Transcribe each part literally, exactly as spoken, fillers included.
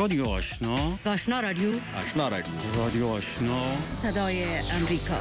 رادیو آشنا، آشنا رادیو، آشنا رادیو، رادیو آشنا، صدای امریکا.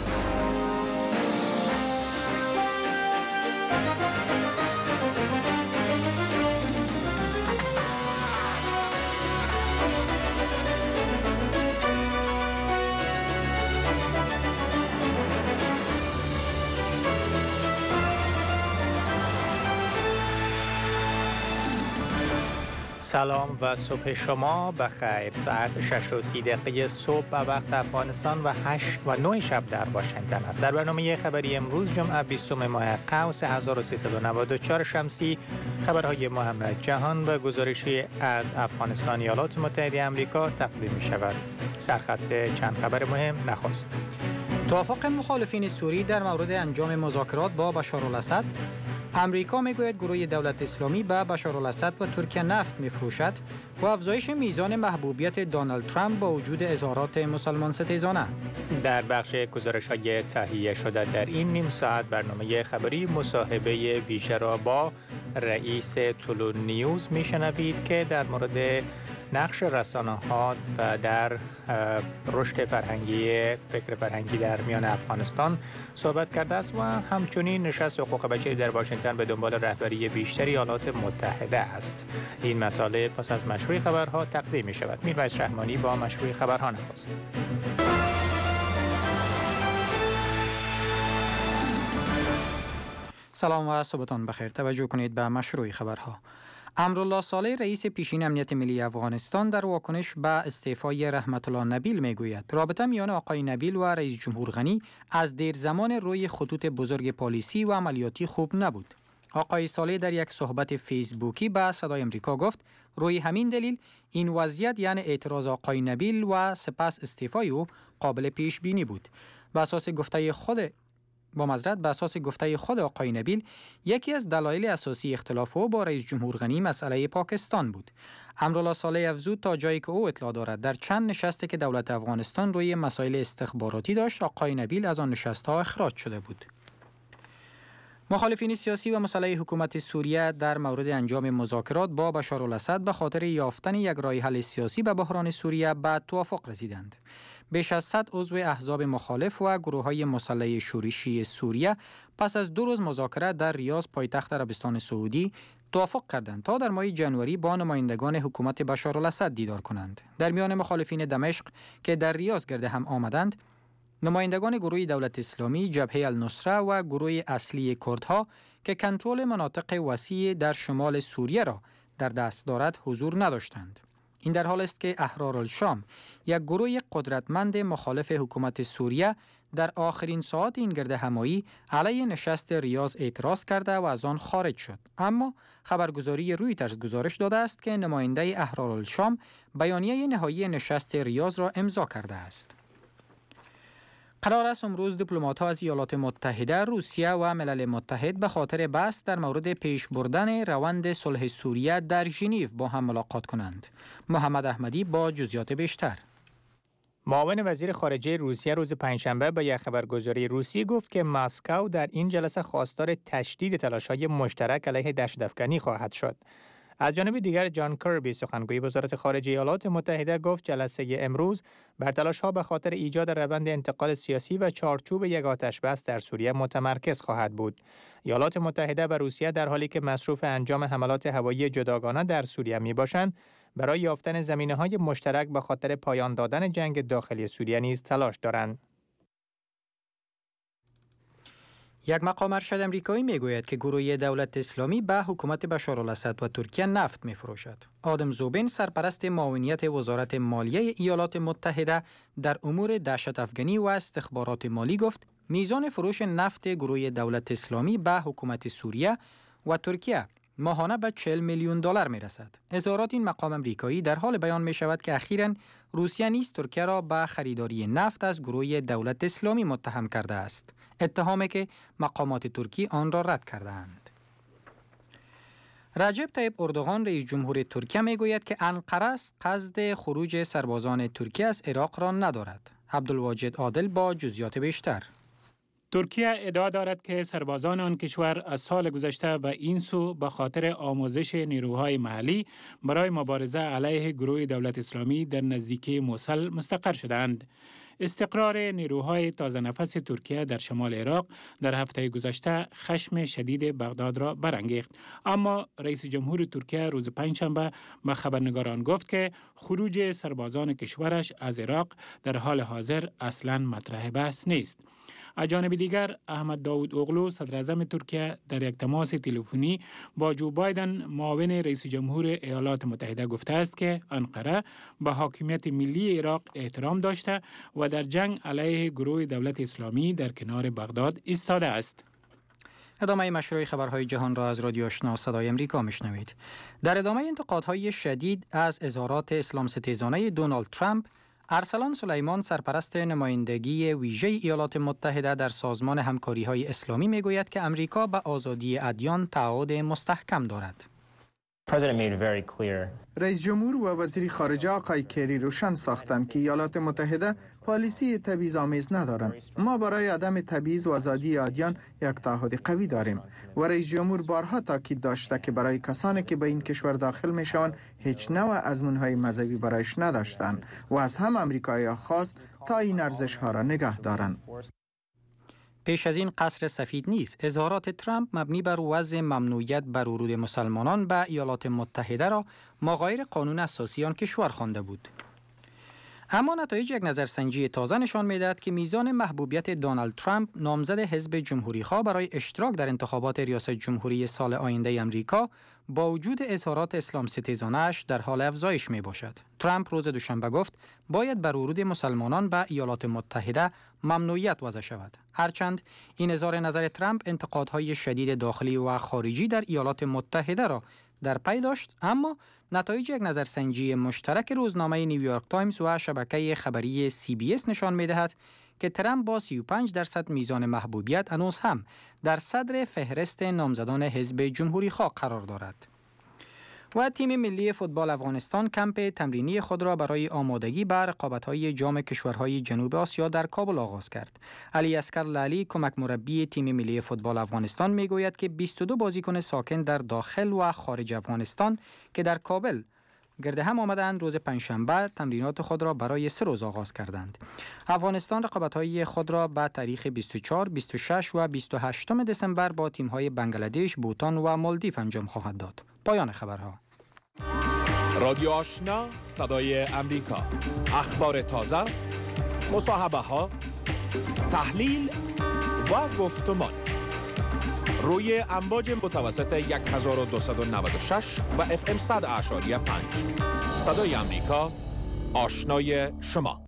سلام و صبح شما بخیر. ساعت شش و سی دقیقه صبح به وقت افغانستان و هشت و نه شب در واشنگتن است. در برنامه خبری امروز جمعه بیستم ماه قوس هزار و سیصد و نود و چهار شمسی خبرهای محمد جهان و گزارشی از افغانستان ایالات متحده آمریکا تقدیم می شود. سرخط چند خبر مهم نخست. توافق مخالفین سوری در مورد انجام مذاکرات با بشارالاسد. امریکا میگوید گروه دولت اسلامی به بشارالاسد و ترکیه نفت میفروشد و افزایش میزان محبوبیت دونالد ترامپ با وجود اظهارات مسلمان ستیزانه. در بخش گزارش‌های تهیه شده در این نیم ساعت برنامه خبری مصاحبه ویژه را با رئیس طلوع نیوز میشنوید که در مورد نقش رسانه‌ها در رشد فرهنگی فکر فرهنگی در میان افغانستان صحبت کرده است و همچنین نشست حقوق بشری در واشنگتن به دنبال رهبری بیشتر ایالات متحده است. این مطالب پس از مشروع خبرها تقدیم می شود. میرویس رحمانی با مشروع خبرها نخست. سلام و صبحتان بخیر. توجه کنید به مشروع خبرها. امرالله صالح رئیس پیشین امنیت ملی افغانستان در واکنش به استعفای رحمت الله نبیل میگوید رابطه میان آقای نبیل و رئیس جمهور غنی از دیر زمان روی خطوط بزرگ پلیسی و عملیاتی خوب نبود. آقای صالح در یک صحبت فیسبوکی به صدای امریکا گفت روی همین دلیل این وضعیت یعنی اعتراض آقای نبیل و سپس استعفای او قابل پیش بینی بود. به اساس گفته خود با معذرت به اساس گفته خود آقای نبیل یکی از دلایل اساسی اختلاف او با رئیس جمهور غنی مسئله پاکستان بود. امرالله صالح افزود تا جایی که او اطلاع دارد در چند نشستی که دولت افغانستان روی مسائل استخباراتی داشت آقای نبیل از آن نشست‌ها اخراج شده بود. مخالفین سیاسی و مسئله حکومت سوریه در مورد انجام مذاکرات با بشارالاسد به خاطر یافتن یک راه حل سیاسی به بحران سوریه به توافق رسیدند. بیش از صد عضو احزاب مخالف و گروه‌های مسلح شورشی سوریه پس از دو روز مذاکره در ریاض پایتخت عربستان سعودی توافق کردند تا در ماه ژانویه با نمایندگان حکومت بشارالاسد دیدار کنند. در میان مخالفین دمشق که در ریاض گرد هم آمدند، نمایندگان گروه دولت اسلامی، جبهه النصره و گروه اصلی کردها که کنترل مناطق وسیع در شمال سوریه را در دست دارد حضور نداشتند. این در حال است که احرار الشام، یک گروه قدرتمند مخالف حکومت سوریه، در آخرین ساعات این گرد همایی علیه نشست ریاض اعتراض کرده و از آن خارج شد. اما خبرگزاری رویترز گزارش داده است که نماینده احرار الشام بیانیه نهایی نشست ریاض را امضا کرده است. قرار است امروز دیپلمات‌ها از ایالات متحده، روسیه و ملل متحد به خاطر بحث در مورد پیش بردن روند صلح سوریه در ژنو با هم ملاقات کنند. محمد احمدی با جزئیات بیشتر. معاون وزیر خارجه روسیه روز پنجشنبه به یک خبرگزاری روسی گفت که مسکو در این جلسه خواستار تشدید تلاش‌های مشترک علیه دهشت‌افکنی خواهد شد. از جانب دیگر جان کربی سخنگوی وزارت خارجه ایالات متحده گفت جلسه امروز بر تلاش‌ها به خاطر ایجاد روند انتقال سیاسی و چارچوب یک آتش‌بس در سوریه متمرکز خواهد بود. ایالات متحده و روسیه در حالی که مصروف انجام حملات هوایی جداگانه در سوریه میباشند، برای یافتن زمینه‌های مشترک به خاطر پایان دادن جنگ داخلی سوریه نیز تلاش دارند. یک مقام ارشد امریکایی میگوید که گروه دولت اسلامی به حکومت بشارالاسد و ترکیه نفت میفروشد. آدم زوبین سرپرست معاونیت وزارت مالیه ایالات متحده در امور دهشت افغانی و استخبارات مالی گفت میزان فروش نفت گروه دولت اسلامی به حکومت سوریه و ترکیه ماهانه به چهل میلیون دلار می رسد. اظهارات این مقام امریکایی در حال بیان می شود که اخیراً روسیه نیز ترکیه را به خریداری نفت از گروه دولت اسلامی متهم کرده است. اتهامی که مقامات ترکی آن را رد کردند. رجب طیب اردوغان رئیس جمهور ترکیه می گوید که انقره قصد خروج سربازان ترکیه از عراق را ندارد. عبدالواجد عادل با جزئیات بیشتر. ترکیه ادعا دارد که سربازان آن کشور از سال گذشته به این سو به خاطر آموزش نیروهای محلی برای مبارزه علیه گروه دولت اسلامی در نزدیکی موصل مستقر شدند. استقرار نیروهای تازه نفس ترکیه در شمال عراق در هفته گذشته خشم شدید بغداد را برانگیخت، اما رئیس جمهور ترکیه روز پنجشنبه به خبرنگاران گفت که خروج سربازان کشورش از عراق در حال حاضر اصلاً مطرح بحث نیست. از جانب دیگر احمد داود اوغلو صدر اعظم ترکیه در یک تماس تلفنی با جو بایدن معاون رئیس جمهور ایالات متحده گفته است که انقره به حاکمیت ملی عراق احترام داشته و در جنگ علیه گروه دولت اسلامی در کنار بغداد ایستاده است. ادامه مشروع خبرهای جهان را از رادیو آشنا صدای امریکا میشنوید. در ادامه انتقادهای شدید از اظهارات اسلام ستیزانه دونالد ترامپ، ارسلان سلیمان سرپرست نمایندگی ویژه ایالات متحده در سازمان همکاری‌های اسلامی میگوید که امریکا به آزادی ادیان تعهد مستحکم دارد. رئیس جمهور و وزیر خارجه آقای کری روشن ساختند که ایالات متحده پالیسی تبعیض‌آمیز ندارند. ما برای عدم تبعیض و آزادی ادیان یک تعهد قوی داریم و رئیس جمهور بارها تاکید داشته که برای کسانی که به این کشور داخل میشوند هیچ نوع آزمون‌های مذهبی برایش نداشتند و از هم آمریکایی‌ها خواست تا این ارزش‌ها را نگه دارند. پیش از این قصر سفید نیز اظهارات ترامپ مبنی بر وضع ممنوعیت بر ورود مسلمانان به ایالات متحده را مغایر قانون اساسی آن کشور خوانده بود. اما نتایج یک نظرسنجی تازه نشان می‌دهد که میزان محبوبیت دونالد ترامپ نامزد حزب جمهوری‌خواه برای اشتراک در انتخابات ریاست جمهوری سال آینده امریکا با وجود اظهارات اسلام ستیزانه‌اش در حال افزایش میباشد. ترامپ روز دوشنبه گفت باید بر ورود مسلمانان به ایالات متحده ممنوعیت وضع شود. هرچند این اظهار نظر ترامپ انتقادهای شدید داخلی و خارجی در ایالات متحده را در پی داشت، اما نتایج یک نظرسنجی مشترک روزنامه نیویورک تایمز و شبکه خبری سی بی اس نشان می‌دهد که ترامپ با سی و پنج درصد میزان محبوبیت هنوز هم در صدر فهرست نامزدان حزب جمهوری‌خواه قرار دارد. و تیم ملی فوتبال افغانستان کمپ تمرینی خود را برای آمادگی به رقابت‌های جام کشورهای جنوب آسیا در کابل آغاز کرد. علی اصغر لعلی کمک مربی تیم ملی فوتبال افغانستان میگوید که بیست و دو بازیکن ساکن در داخل و خارج افغانستان که در کابل گرد هم آمدند روز پنجشنبه تمرینات خود را برای سه روز آغاز کردند. افغانستان رقابت‌های خود را به تاریخ بیست و چهار، بیست و شش و بیست و هشت دسامبر با تیم‌های بنگلادش، بوتان و مالدیو انجام خواهد داد. پایان خبرها. رادیو آشنا صدای امریکا، اخبار تازه، مصاحبه ها، تحلیل و گفتمان روی امواج متوسط هزار و دویست و نود و شش و اف ام صد اشاری پنج. صدای امریکا، آشنای شما.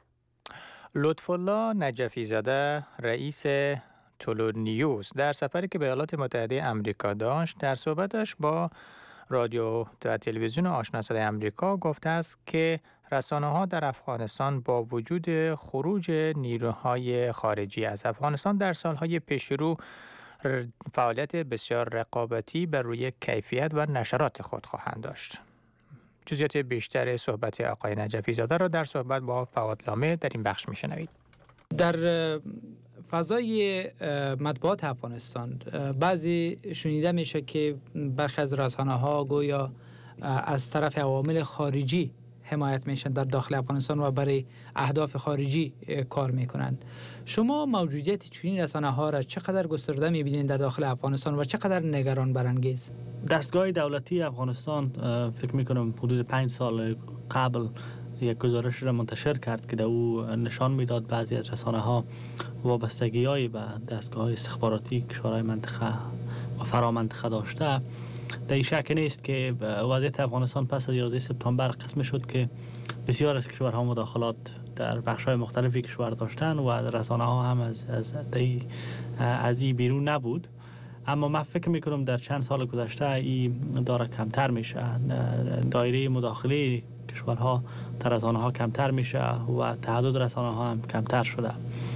لطفالله نجفی زاده رئیس تولو نیوز در سفری که به ایالات متحده امریکا داشت در صحبتش با رادیو و تلویزیون آشنا صدای امریکا گفته است که رسانه‌ها در افغانستان با وجود خروج نیروهای خارجی از افغانستان در سالهای پیشرو فعالیت بسیار رقابتی بر روی کیفیت و نشرات خود خواهند داشت. جزئیات بیشتر صحبت آقای نجفی زاده را در صحبت با فواد لامه در این بخش میشنوید. در فضای مطبوعات افغانستان بعضی شنیده میشه که برخی از رسانه‌ها گویا از طرف عوامل خارجی حمایت میشن در داخل افغانستان و برای اهداف خارجی کار میکنند. شما موجودیت چنین رسانه‌ها را چقدر گسترده میبینید در داخل افغانستان و چقدر نگران برانگیز؟ دستگاه دولتی افغانستان فکر میکنم حدود پنج سال قبل یک گزارش را منتشر کرد که در او نشان میداد بعضی از رسانه‌ها وابستگی‌هایی به دستگاه استخباراتی کشورهای منطقه و فرامنطقه داشته. در این شک نیست که وضعیت افغانستان پس از یازده سپتامبر قسم شد که بسیار از کشورها مداخلات در بخش‌های مختلفی کشور داشتن و رسانه‌ها هم از از از این بیرون نبود. اما من فکر میکنم در چند سال گذشته این داره کمتر میشه. دایره مداخله کشورها در رسانه‌ها کمتر میشه و تعداد رسانه‌ها هم کمتر شده.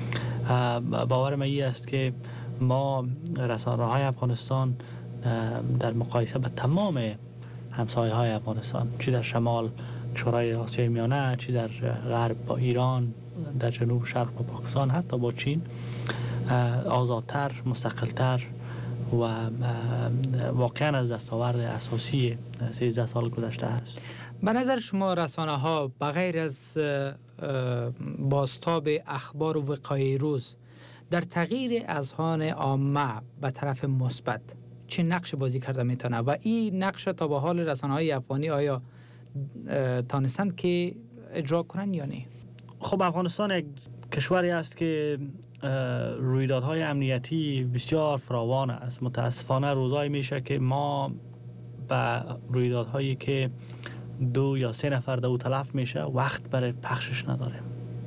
باور من این است که ما رسانه‌های افغانستان در مقایسه با تمام همسایه‌های افغانستان، چی در شمال کشورهای آسیای میانه، چی در غرب با ایران، در جنوب شرق با پاکستان، حتی با چین، آزادتر، مستقلتر و واقعا از دستاورد اساسی سیزده سال گذشته است. به نظر شما رسانه ها بغیر از بازتاب اخبار و وقایع روز در تغییر اذهان عامه به طرف مثبت چه نقش بازی کرده میتونه و این نقش تا به حال رسانه های افغانی آیا تانستند که اجرا کنن یا نه؟ خب افغانستان یک کشوری است که رویدادهای امنیتی بسیار فراوان است. متاسفانه روزایی میشه که ما به رویدادهایی که دو یا سه نفر در او تلف میشه وقت برای پخشش نداریم.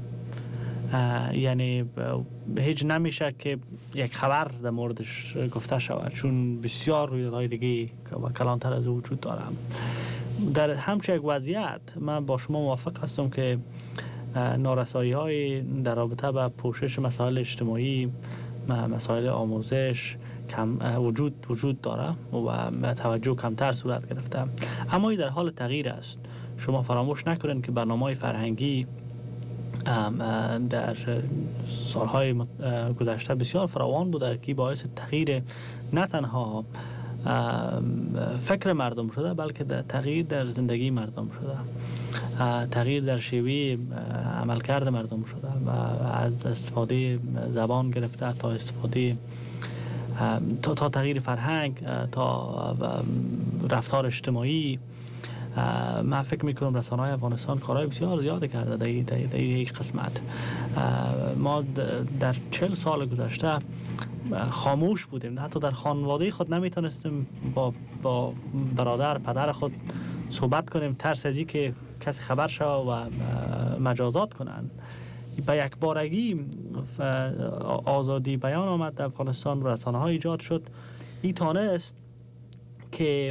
یعنی هیچ نمیشه که یک خبر در موردش گفته شود، چون بسیار رویدادهای دیگه و کلانتر از او وجود دارم. در همچه یک وضعیت من با شما موافق هستم که نارسایی های در رابطه با پوشش مسائل اجتماعی، مسائل آموزش کم وجود وجود داره و توجه کمتر صورت گرفته، اما این در حال تغییر است. شما فراموش نکنید که برنامه‌های فرهنگی در سالهای گذشته بسیار فراوان بوده که باعث تغییر نه تنها فکر مردم شده بلکه در تغییر در زندگی مردم شده، تغییر در شیوه عملکرد مردم شده و از استفاده زبان گرفته تا استفاده تا, تا تغییر فرهنگ تا رفتار اجتماعی. من فکر میکنم رسانه‌های افغانستان کارهای بسیار زیاده کرده در در یک قسمت. ما در چهل سال گذشته خاموش بودیم، حتی در خانواده خود نمیتونستیم با با برادر پدر خود صحبت کنیم، ترس از که کسی خبر شود و مجازات کنن. به یک بارگی آزادی بیان آمد در افغانستان، رسانه ها ایجاد شد. این تانست که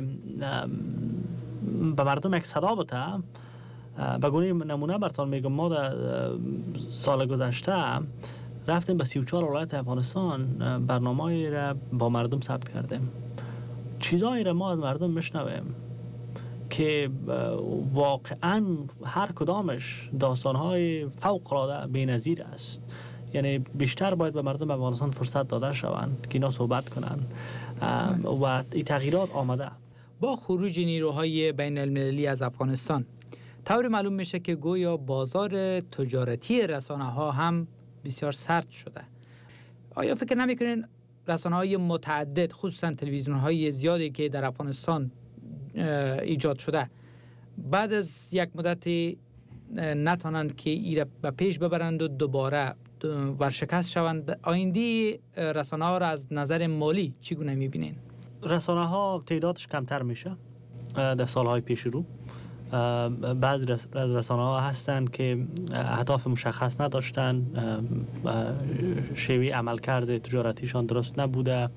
به مردم یک صدا بده. به گونه نمونه براتون میگم، ما در سال گذشته رفتیم به سی و چهار ولایت افغانستان، برنامه‌ای را با مردم ثبت کردیم. چیزایی را ما از مردم میشنویم که واقعا هر کدامش داستان‌های فوق‌العاده بی‌نظیر است. یعنی بیشتر باید به مردم افغانستان فرصت داده شوند که اینا صحبت کنن و این تغییرات آمده. با خروج نیروهای بین المللی از افغانستان طوری معلوم میشه که گویا بازار تجارتی رسانه ها هم بسیار سرد شده. آیا فکر نمیکنین رسانه های متعدد، خصوصا تلویزیون های زیادی که در افغانستان ایجاد شده، بعد از یک مدتی نتانند که ایره به پیش ببرند و دوباره ورشکست شوند؟ آینده رسانه ها را از نظر مالی چگونه میبینین؟ رسانه ها تعدادش کمتر میشه در سالهای پیش رو. بعضی از رسانه ها هستند که اهداف مشخص نداشتن، شیوه عملکرد تجارتیشان درست نبوده،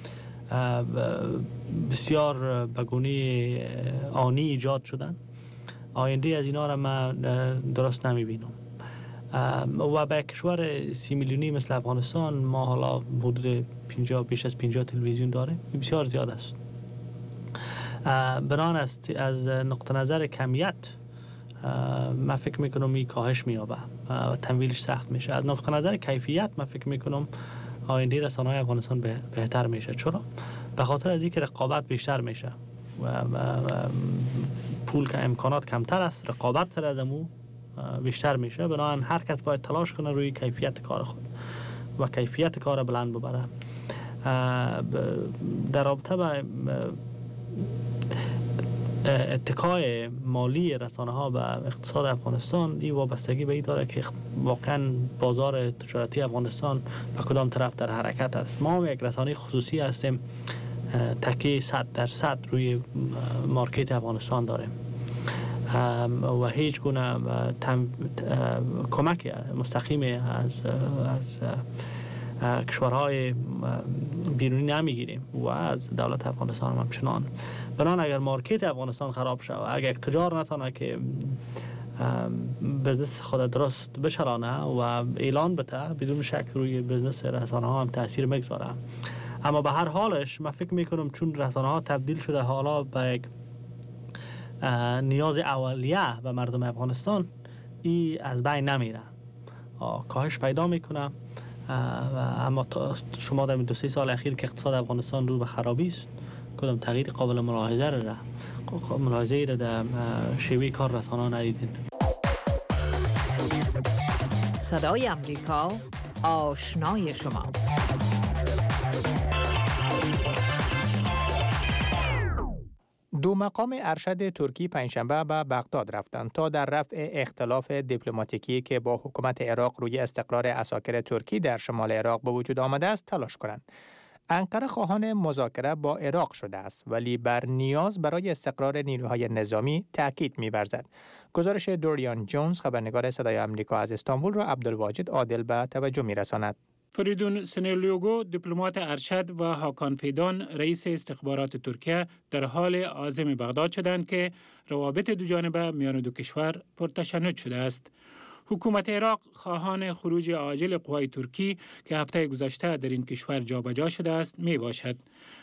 بسیار به گونه آنی ایجاد شدن. آینده از اینا را من درست نمیبینم و به کشور سی میلیونی مثل افغانستان ما حالا حدود پنجاه بیش از پنجاه تلویزیون داریم، بسیار زیاد است. بنان است از نقطه نظر کمیت من فکر میکنم این کاهش میابه و تمویلش سخت میشه. از نقطه نظر کیفیت من فکر میکنم آینده رسانه‌های افغانستان بهتر میشه. چرا؟ به خاطر از اینکه رقابت بیشتر میشه و, و, و پول که امکانات کمتر است، رقابت سر از امو بیشتر میشه. بنابراین هر کس باید تلاش کنه روی کیفیت کار خود و کیفیت کار بلند ببره. در رابطه با اتکای مالی رسانه ها به اقتصاد افغانستان، این وابستگی به این داره که واقعا بازار تجارتی افغانستان به کدام طرف در حرکت است. ما یک رسانه خصوصی هستیم، تکیه صد درصد روی مارکت افغانستان داریم و هیچ گونه کمک مستقیم از از کشورهای بیرونی نمیگیریم و از دولت افغانستان هم همچنان. بنان اگر مارکت افغانستان خراب شد، اگر یک تجار نتونه که بزنس خود درست بچلانه و اعلان بده، بدون شک روی بزنس رسانه ها هم تاثیر میگذاره. اما به هر حالش من فکر میکنم چون رسانه ها تبدیل شده حالا به یک نیاز اولیه به مردم افغانستان، این از بین نمیره، کاهش پیدا میکنه اما شما در دو سه سال اخیر که اقتصاد افغانستان رو به خرابی است، کدام تغییر قابل ملاحظه را ملاحظه را در شیوه کار رسانه‌ها ندیدین؟ صدای امریکا، آشنای شما. دو مقام ارشد ترکی پنجشنبه به بغداد رفتند تا در رفع اختلاف دیپلماتیکی که با حکومت عراق روی استقرار عساکر ترکی در شمال عراق به وجود آمده است تلاش کنند. انقره خواهان مذاکره با عراق شده است ولی بر نیاز برای استقرار نیروهای نظامی تاکید می‌ورزد. گزارش دوریان جونز خبرنگار صدای آمریکا از استانبول را عبدالواجد عادل به توجه می‌رساند. فریدون سنیلیوگو دیپلمات ارشد و هاکان فیدان رئیس استخبارات ترکیه در حال عازم بغداد شدند که روابط دو جانبه میان دو کشور پرتشنج شده است. حکومت عراق خواهان خروج عاجل قوای ترکی که هفته گذشته در این کشور جابجا شده است می باشد.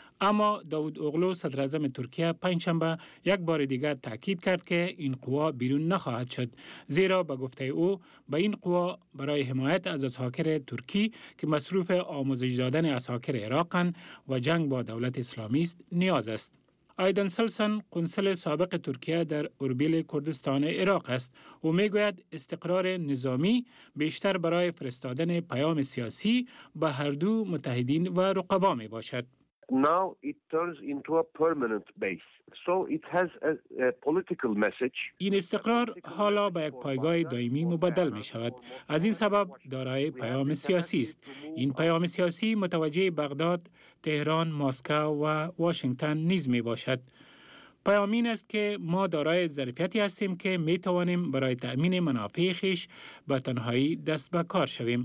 اما داود اوغلو صدر اعظم ترکیه پنجشنبه یک بار دیگر تاکید کرد که این قوا بیرون نخواهد شد، زیرا به گفته او به این قوا برای حمایت از عساکر ترکی که مصروف آموزش دادن عساکر عراقند و جنگ با دولت اسلامی است نیاز است. آیدن سلسن قنصل سابق ترکیه در اربیل کردستان عراق است و میگوید استقرار نظامی بیشتر برای فرستادن پیام سیاسی به هر دو متحدین و رقبا می باشد. Now it turns into a permanent base. So it has a, a political message. این استقرار حالا به یک پایگاه دائمی مبدل می شود. از این سبب دارای پیام سیاسی است. این پیام سیاسی متوجه بغداد، تهران، مسکو و واشنگتن نیز می باشد. پیام این است که ما دارای ظرفیتی هستیم که می توانیم برای تأمین منافع خویش به تنهایی دست به کار شویم.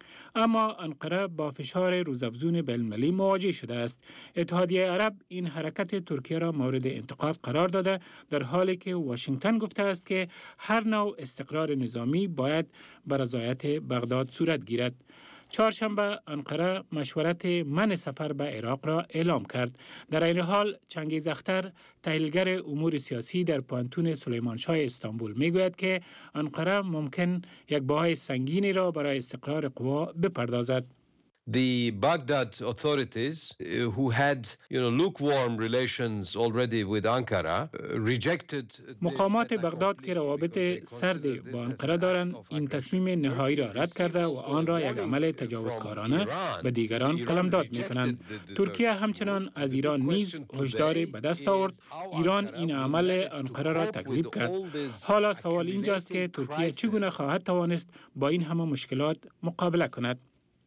اما انقره با فشار روزافزون بین‌المللی مواجه شده است. اتحادیه عرب این حرکت ترکیه را مورد انتقاد قرار داده، در حالی که واشنگتن گفته است که هر نوع استقرار نظامی باید بر رضایت بغداد صورت گیرد. چهارشنبه انقره مشورت منع سفر به عراق را اعلام کرد. در این حال چنگیز اختر تحلیلگر امور سیاسی در پانتون سلیمانشاه استانبول میگوید که انقره ممکن یک بهای سنگینی را برای استقرار قوا بپردازد. The Baghdad authorities uh, who had you know lukewarm relations already with Ankara uh, rejected مقامات بغداد که روابط سرد با انقره دارند این تصمیم نهایی را رد کرده و آن را یک عمل تجاوزکارانه به دیگران قلمداد می‌کنند. ترکیه همچنان از ایران نیز هشدار به دست آورد. ایران این عمل انقره را تکذیب کرد. حالا سوال اینجاست که ترکیه چگونه خواهد توانست با این همه مشکلات مقابله کند.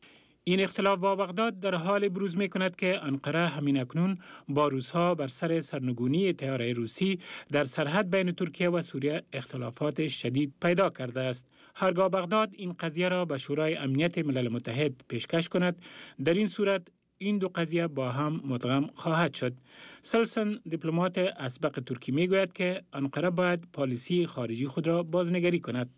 این اختلاف با بغداد در حال بروز می کند که انقره همین اکنون با روس‌ها بر سر سرنگونی طیاره روسی در سرحد بین ترکیه و سوریه اختلافات شدید پیدا کرده است. هرگاه بغداد این قضیه را به شورای امنیت ملل متحد پیشکش کند، در این صورت این دو قضیه با هم مدغم خواهد شد. سلسن دیپلمات اسبق ترکی می گوید که انقره باید پالیسی خارجی خود را بازنگری کند.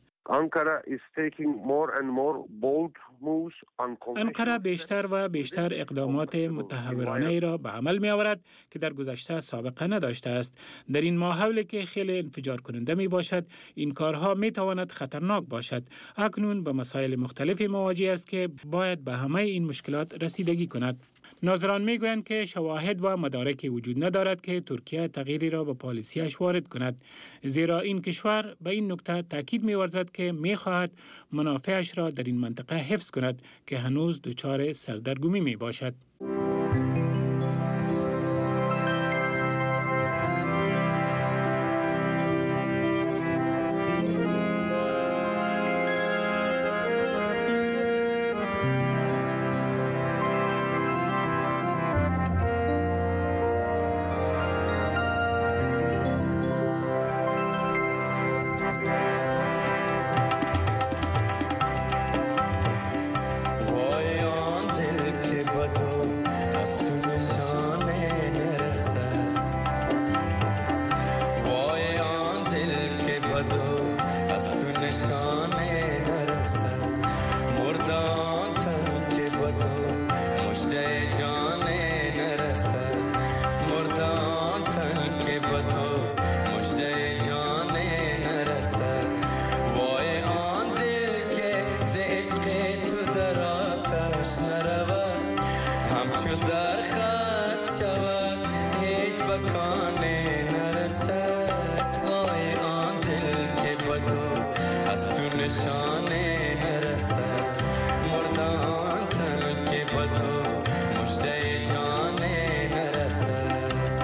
انقره بیشتر و بیشتر اقدامات متهورانه ای را به عمل می آورد که در گذشته سابقه نداشته است. در این ماحولی که خیلی انفجار کننده می باشد، این کارها می تواند خطرناک باشد. اکنون به مسائل مختلفی مواجه است که باید به همه این مشکلات رسیدگی کند. ناظران میگویند که شواهد و مدارکی وجود ندارد که ترکیه تغییری را به پالیسیش وارد کند، زیرا این کشور به این نکته تاکید می‌ورزد که می‌خواهد منافعش را در این منطقه حفظ کند که هنوز دچار سردرگمی می‌باشد. تو درات نشانه نرسد مردان تن که با تو مشته جانه نرسد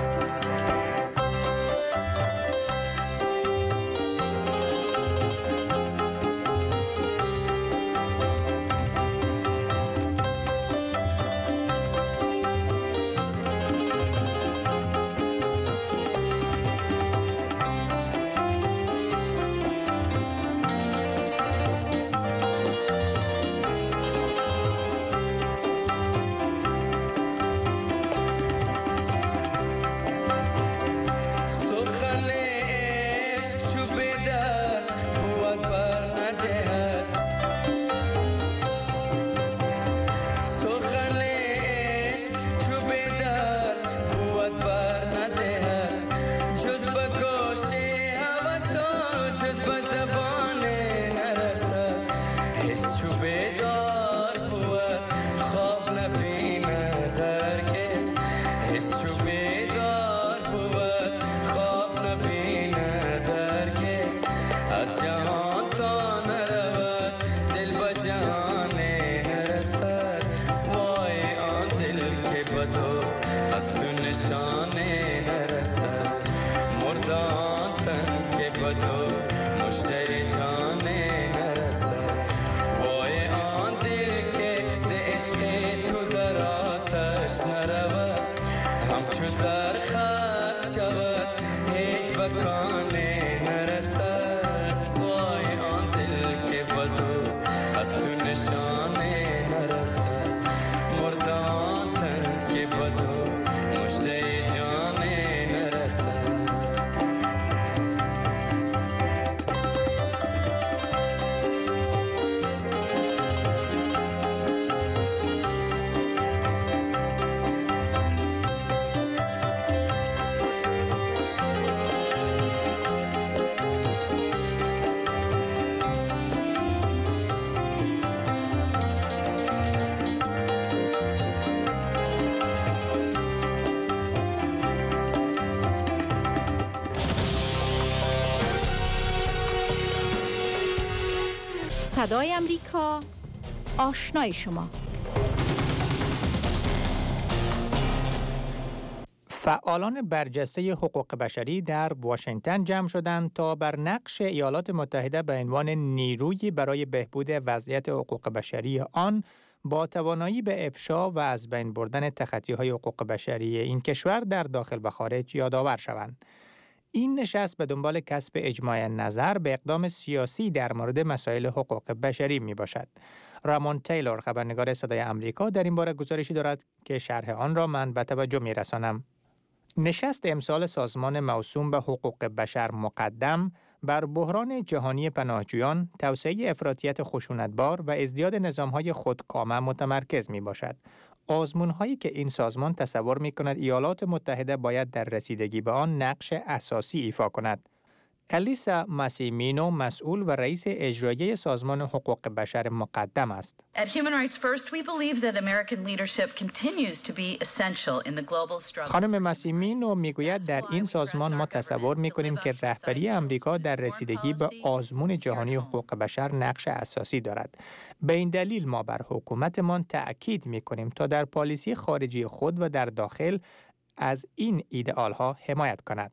صدای امریکا، آشنای شما. فعالان برجسته حقوق بشری در واشنگتن جمع شدند تا بر نقش ایالات متحده به عنوان نیرویی برای بهبود وضعیت حقوق بشری آن با توانایی به افشا و از بین بردن تخطی‌های حقوق بشری این کشور در داخل و خارج یادآور شوند. این نشست به دنبال کسب اجماع نظر به اقدام سیاسی در مورد مسائل حقوق بشری می باشد. رامون تیلور خبرنگار صدای امریکا در این باره گزارشی دارد که شرح آن را من به توجه می رسانم. نشست امسال سازمان موسوم به حقوق بشر مقدم بر بحران جهانی پناهجویان، توسعه افراطیت خشونتبار و ازدیاد نظام‌های خودکامه متمرکز می باشد. آزمون‌هایی که این سازمان تصور می‌کند ایالات متحده باید در رسیدگی به آن نقش اساسی ایفا کند. الیسا ماسیمینو مسئول و رئیس اجرایی سازمان حقوق بشر مقدم است. At Human Rights First, we believe that American leadership continues to be essential in the global struggle. خانم ماسیمینو میگوید در این سازمان ما تصور می‌کنیم که رهبری آمریکا در رسیدگی به آزمون جهانی حقوق بشر نقش اساسی دارد. به این دلیل ما بر حکومتمان تأکید می‌کنیم تا در پالیسی خارجی خود و در داخل از این ایدئال‌ها حمایت کند.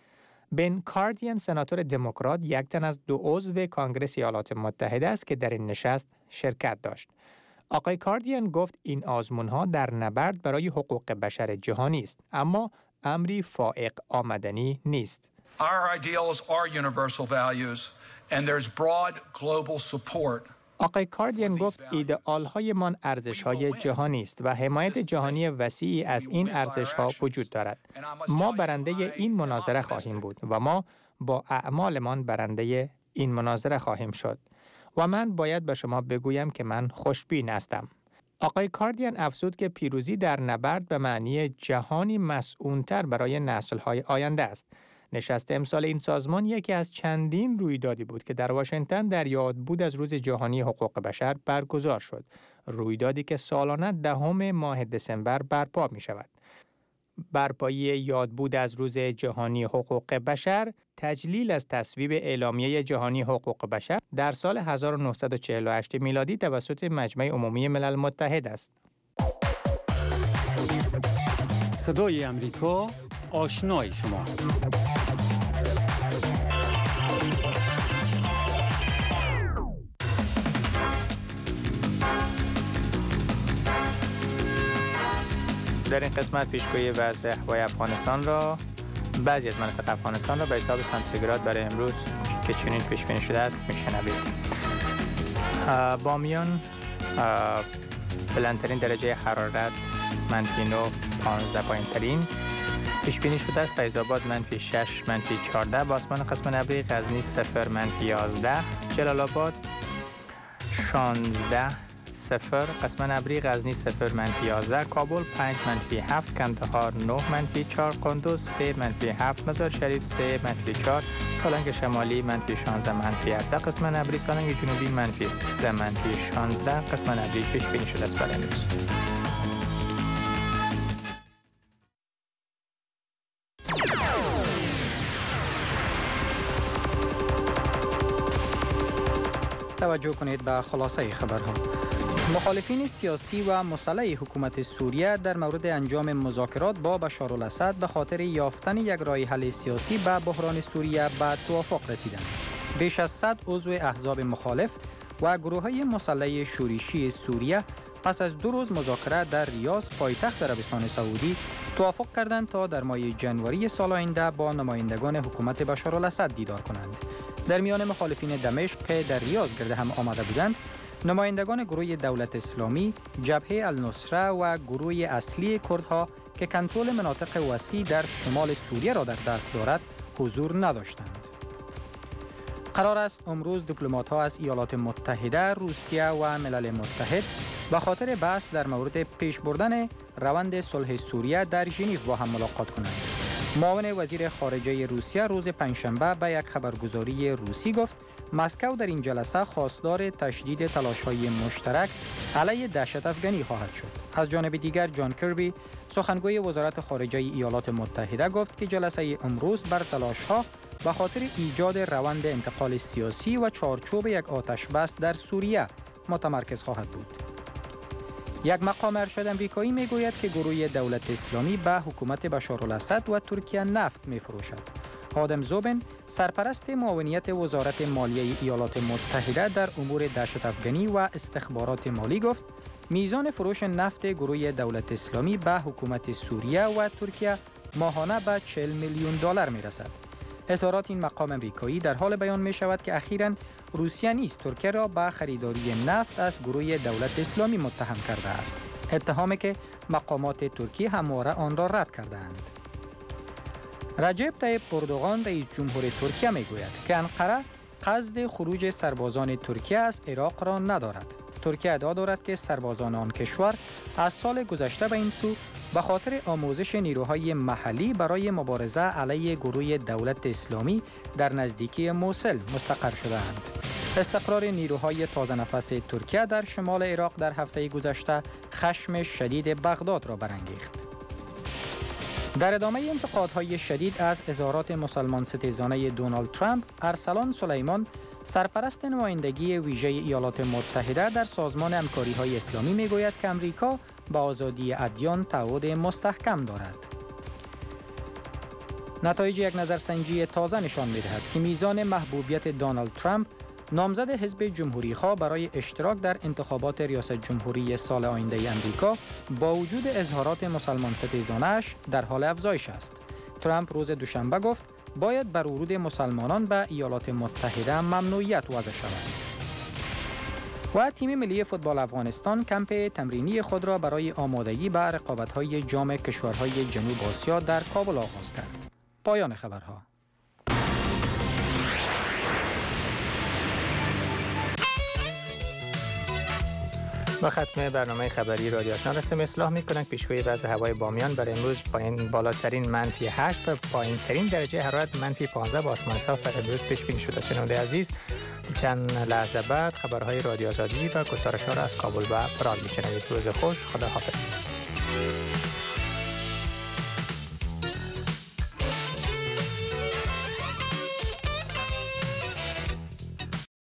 بن کاردین سناتور دموکرات یک تن از دو عضو کانگرس ایالات متحده است که در این نشست شرکت داشت. آقای کاردین گفت این آزمون‌ها در نبرد برای حقوق بشر جهانی است، اما امری فائق آمدنی نیست. Our ideals are universal values and there's broad global support. آقای کاردین گفت ایدئال‌های من ارزش‌های جهانی است و حمایت جهانی وسیعی از این ارزش‌ها وجود دارد. ما برنده این مناظره خواهیم بود و ما با اعمالمان برنده این مناظره خواهیم شد. و من باید به شما بگویم که من خوشبین هستم. آقای کاردین افزود که پیروزی در نبرد به معنی جهانی مسئول‌تر برای نسل‌های آینده است. نشست امسال این سازمان یکی از چندین رویدادی بود که در واشنگتن در یاد بود از روز جهانی حقوق بشر برگزار شد. رویدادی که سالانه دهم ماه دسامبر برپا می شود. برپایی یادبود از روز جهانی حقوق بشر تجلیل از تصویب اعلامیه جهانی حقوق بشر در سال هزار و نهصد و چهل و هشت میلادی توسط مجمع عمومی ملل متحد است. صدای امریکا، آشنای شما. در این قسمت پیشگویی وضع هوای افغانستان را بعضی از مناطق افغانستان را به حساب سانتیگراد برای امروز که چنین پیش بینی شده است میشنوید. بامیان بلندترین درجه حرارت منفی نه پانزده پایین ترین پیش بینی شده است. فیض آباد منفی شش منفی چهارده با آسمان قسم ابری. غزنی صفر منفی یازده. جلال آباد شانزده صفر قسم ابری. غزنی صفر منفی یازده. کابل پنج منفی هفت. کندهار نه منفی چهار. قندوز سه منفی هفت. مزار شریف سه منفی چهار. سالنگ شمالی منفی شانزده منفی هفده قسم ابری. سالنگ جنوبی منفی سیزده منفی شانزده قسم ابری پیش بینی شده است برای امروز. توجه کنید به خلاصه خبرها. مخالفین سیاسی و مسلح حکومت سوریه در مورد انجام مذاکرات با بشار الاسد به خاطر یافتن یک راه حل سیاسی به بحران سوریه به توافق رسیدند. بیش از صد عضو احزاب مخالف و گروه‌های مسلح شورشی سوریه پس از دو روز مذاکره در ریاض پایتخت عربستان سعودی توافق کردند تا در ماه جنوری سال آینده با نمایندگان حکومت بشار الاسد دیدار کنند. در میان مخالفین دمشق که در ریاض گرد هم آمده بودند، نمایندگان گروه دولت اسلامی، جبهه النصره و گروه اصلی کردها که کنترل مناطق وسیع در شمال سوریه را در دست دارد، حضور نداشتند. قرار است امروز دیپلمات‌ها از ایالات متحده، روسیه و ملل متحد به خاطر بحث در مورد پیش بردن روند صلح سوریه در ژنو با هم ملاقات کنند. معاون وزیر خارجه روسیه روز پنجشنبه به یک خبرگزاری روسی گفت مسکو در این جلسه خواستار تشدید تلاش‌های مشترک علیه دهشت افغانی خواهد شد. از جانب دیگر جان کربی سخنگوی وزارت خارجه ایالات متحده گفت که جلسه امروز بر تلاش‌ها به خاطر ایجاد روند انتقال سیاسی و چارچوب یک آتش بس در سوریه متمرکز خواهد بود. یک مقام ارشد امریکایی میگوید که گروه دولت اسلامی به حکومت بشار الاسد و ترکیه نفت میفروشد. آدم زوبن سرپرست معاونیت وزارت مالیه ایالات متحده در امور دهشت افغانی و استخبارات مالی گفت میزان فروش نفت گروه دولت اسلامی به حکومت سوریه و ترکیه ماهانه به چهل میلیون دلار میرسد. اظهارات این مقام امریکایی در حال بیان می شود که اخیراً روسیه نیز ترکیه را به خریداری نفت از گروه دولت اسلامی متهم کرده است. اتهامی که مقامات ترکیه همواره آن را رد کردند. رجب طیب اردوغان رئیس جمهور ترکیه می گوید که انقره قصد خروج سربازان ترکیه از عراق را ندارد. ترکیه ادعا دارد که سربازان آن کشور از سال گذشته به این سو به خاطر آموزش نیروهای محلی برای مبارزه علیه گروه دولت اسلامی در نزدیکی موصل مستقر شده‌اند. استقرار نیروهای تازه نفس ترکیه در شمال عراق در هفته گذشته خشم شدید بغداد را برانگیخت. در ادامه انتقادهای شدید از اظهارات مسلمان ستیزانه دونالد ترامپ، ارسلان سلیمان سرپرست نمایندگی ویژه ایالات متحده در سازمان همکاری‌های اسلامی میگوید که امریکا با آزادی ادیان تعهد مستحکم دارد. نتایج یک نظرسنجی تازه نشان می‌دهد که میزان محبوبیت دونالد ترامپ نامزد حزب جمهوری‌خواه برای اشتراک در انتخابات ریاست جمهوری سال آینده امریکا با وجود اظهارات مسلمان ستیزانه‌اش در حال افزایش است. ترامپ روز دوشنبه گفت باید بر ورود مسلمانان به ایالات متحده ممنوعیت وضع شود. و تیم ملی فوتبال افغانستان کمپ تمرینی خود را برای آمادگی به رقابت‌های جام کشورهای جنوب آسیا در کابل آغاز کرد. پایان خبرها. با ختم برنامه خبری رادیو آشنا رسم اصلاح می‌کنند پیشگویی وضع هوای بامیان برای امروز پایین بالاترین منفی هشت و پایین‌ترین درجه حرارت منفی پانزده با آسمان صاف برای امروز پیش بینی شده. شنونده عزیز، چند لحظه بعد خبرهای رادیو آزادی و گزارش‌ها را از کابل و پراگ می‌شنوید. روز خوش، خدا حافظ.